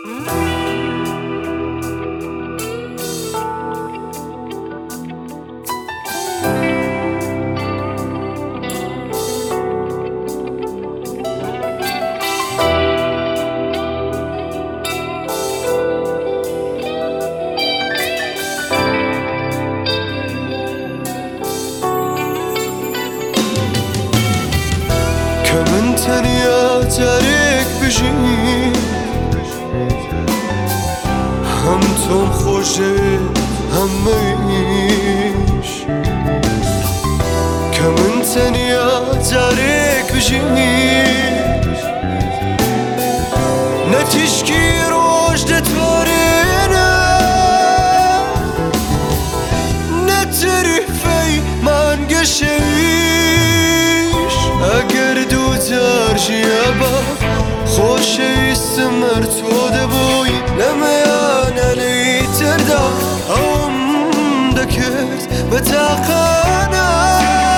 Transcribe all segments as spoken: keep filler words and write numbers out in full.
من تنیا ترک بشین هم تم خوشه همش که من تنیا ترک بشین نتیشکی روش دتوارینه نتریفی من گشیش اگر دو ترجیبا خوش استمر تو دبوی نمیان علی تردا ام دکرد بتاقانا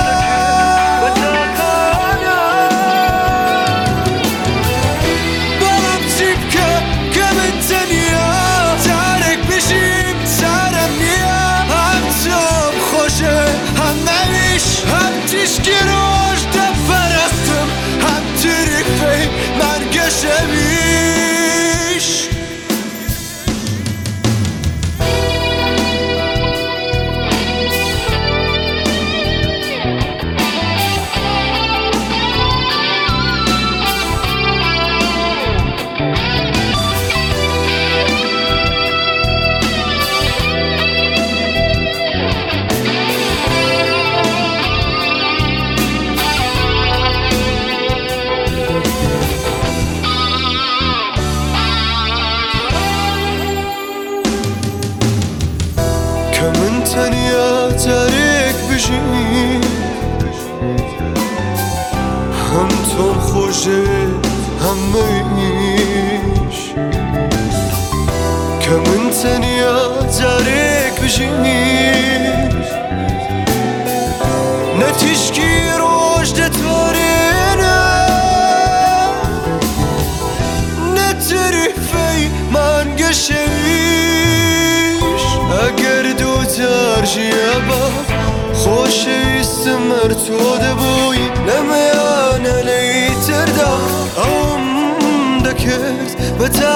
بلب تیبکه که من تنیا ترک بشیم سرم نیا هم تم خوشه هم نمیش هم تیشکی روش دفرستم هم تریفی من گشمیش که من تنیا ترک بشین هم تم خوشه همش که من تنیا ترک بشین نتیشکی روش دتوارینه نتریفی من گشمیش اگر دو ترجیبا خوش استمر تو دبوی نمیان علی تردا ام دکرد بتا